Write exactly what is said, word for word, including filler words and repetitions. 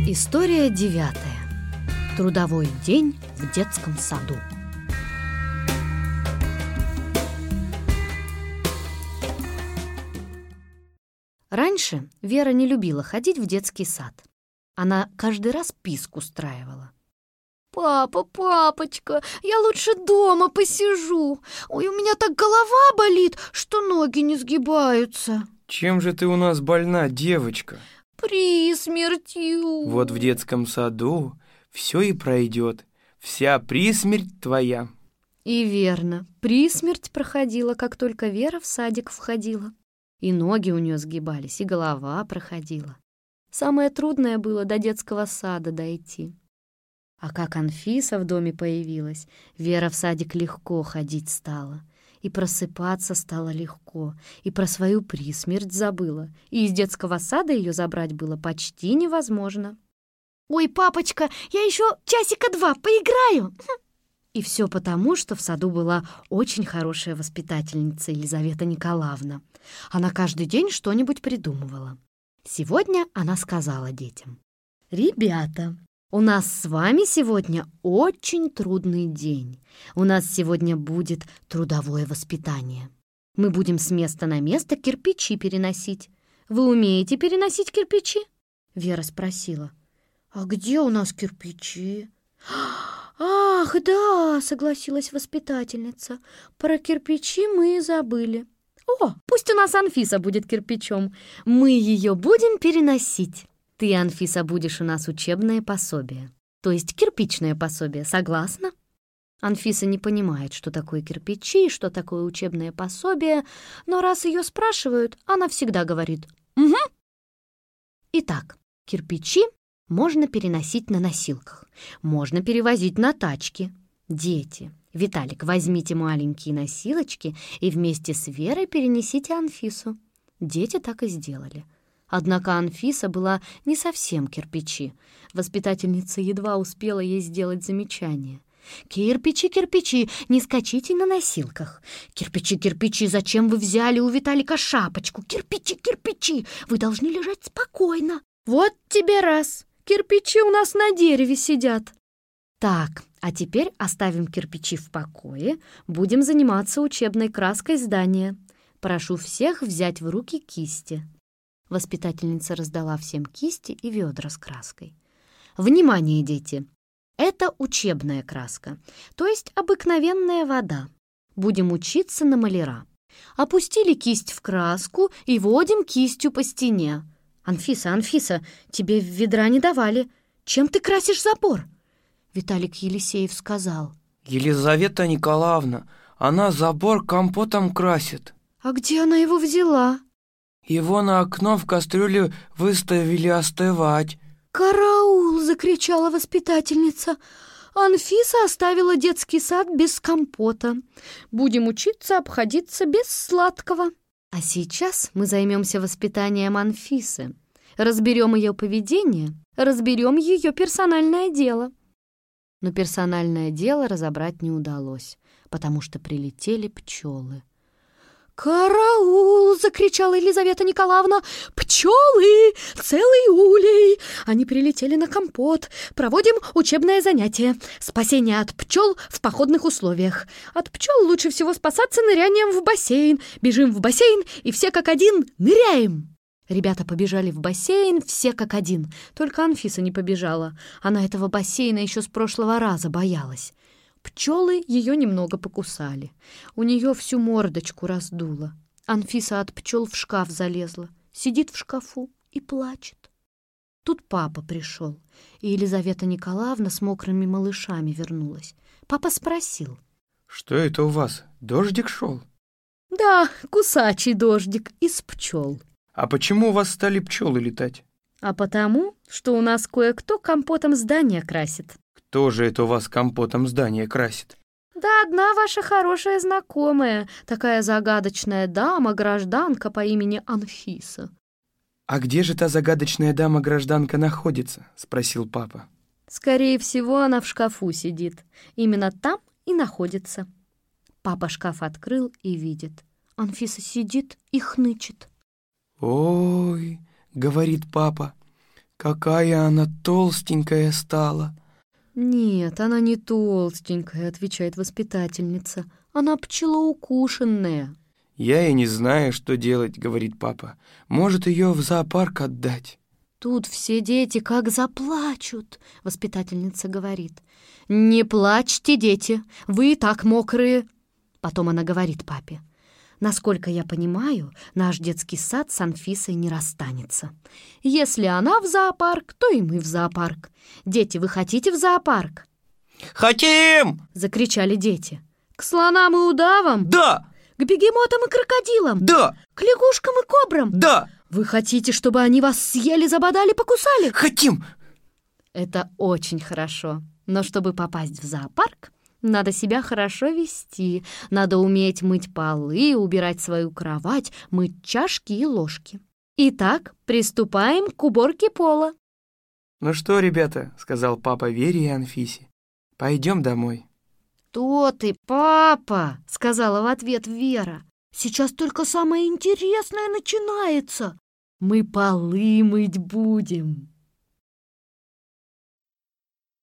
История девятая. Трудовой день в детском саду. Раньше Вера не любила ходить в детский сад. Она каждый раз писк устраивала. «Папа, папочка, я лучше дома посижу. Ой, у меня так голова болит, что ноги не сгибаются». Чем же ты у нас больна, девочка? Присмертью. Вот в детском саду все и пройдет. Вся присмерть твоя. И верно, присмерть проходила, как только Вера в садик входила. И ноги у нее сгибались, и голова проходила. Самое трудное было до детского сада дойти. А как Анфиса в доме появилась, Вера в садик легко ходить стала. И просыпаться стало легко, и про свою присмерть забыла, и из детского сада ее забрать было почти невозможно. «Ой, папочка, я еще часика два поиграю!» И все потому, что в саду была очень хорошая воспитательница Елизавета Николаевна. Она каждый день что-нибудь придумывала. Сегодня она сказала детям: «Ребята, у нас с вами сегодня очень трудный день. У нас сегодня будет трудовое воспитание. Мы будем с места на место кирпичи переносить. Вы умеете переносить кирпичи?» Вера спросила: «А где у нас кирпичи?» «Ах, да!» — согласилась воспитательница. «Про кирпичи мы и забыли. О, пусть у нас Анфиса будет кирпичом. Мы ее будем переносить. Ты, Анфиса, будешь у нас учебное пособие, то есть кирпичное пособие, согласна?» Анфиса не понимает, что такое кирпичи, что такое учебное пособие, но раз ее спрашивают, она всегда говорит «Угу». Итак, кирпичи можно переносить на носилках, можно перевозить на тачке. Дети, Виталик, возьмите маленькие носилочки и вместе с Верой перенесите Анфису. Дети так и сделали. Однако Анфиса была не совсем кирпичи. Воспитательница едва успела ей сделать замечание. «Кирпичи, кирпичи, не скачите на носилках! Кирпичи, кирпичи, зачем вы взяли у Виталика шапочку? Кирпичи, кирпичи, вы должны лежать спокойно! Вот тебе раз! Кирпичи у нас на дереве сидят!» Так, а теперь оставим кирпичи в покое, будем заниматься учебной краской здания. Прошу всех взять в руки кисти. Воспитательница раздала всем кисти и ведра с краской. «Внимание, дети! Это учебная краска, то есть обыкновенная вода. Будем учиться на маляра. Опустили кисть в краску и водим кистью по стене. Анфиса, Анфиса, тебе ведра не давали. Чем ты красишь забор?» Виталик Елисеев сказал: Елизавета Николаевна, она забор компотом красит. «А где она его взяла?» Его на окно в кастрюле выставили остывать. «Караул!» — закричала воспитательница. «Анфиса оставила детский сад без компота. Будем учиться обходиться без сладкого». А сейчас мы займемся воспитанием Анфисы. Разберем ее поведение, разберем ее персональное дело. Но персональное дело разобрать не удалось, потому что прилетели пчелы. «Караул!» — закричала Елизавета Николаевна. «Пчелы! Целый улей! Они прилетели на компот. Проводим учебное занятие. Спасение от пчел в походных условиях. От пчел лучше всего спасаться нырянием в бассейн. Бежим в бассейн и все как один ныряем!» Ребята побежали в бассейн, все как один. Только Анфиса не побежала. Она этого бассейна еще с прошлого раза боялась. Пчелы ее немного покусали. У нее всю мордочку раздуло. Анфиса от пчел в шкаф залезла, сидит в шкафу и плачет. Тут папа пришел, и Елизавета Николаевна с мокрыми малышами вернулась. Папа спросил: «Что это у вас, дождик шел?» «Да, кусачий дождик из пчел». «А почему у вас стали пчелы летать?» «А потому, что у нас кое-кто компотом здания красит». «Кто же это у вас компотом здание красит?» «Да одна ваша хорошая знакомая, такая загадочная дама-гражданка по имени Анфиса». «А где же та загадочная дама-гражданка находится?» — спросил папа. «Скорее всего, она в шкафу сидит. Именно там и находится». Папа шкаф открыл и видит. Анфиса сидит и хнычет. «Ой, — говорит папа, Какая она толстенькая стала. «Нет, она не толстенькая», — отвечает воспитательница. «Она пчелоукушенная». Я и не знаю, что делать, говорит папа. Может, ее в зоопарк отдать? Тут все дети как заплачут, воспитательница говорит. «Не плачьте, дети, вы и так мокрые». Потом она говорит папе: «Насколько я понимаю, наш детский сад с Анфисой не расстанется. Если она в зоопарк, то и мы в зоопарк. Дети, вы хотите в зоопарк?» Хотим! Закричали дети. «К слонам и удавам? Да! К бегемотам и крокодилам? Да! К лягушкам и кобрам? Да! Вы хотите, чтобы они вас съели, забодали, покусали?» Хотим! Это очень хорошо. Но чтобы попасть в зоопарк, надо себя хорошо вести. Надо уметь мыть полы, убирать свою кровать, мыть чашки и ложки. Итак, приступаем к уборке пола. «Ну что, ребята», — сказал папа Вере и Анфисе, — «пойдем домой». «То ты, папа!» — сказала в ответ Вера. «Сейчас только самое интересное начинается. Мы полы мыть будем».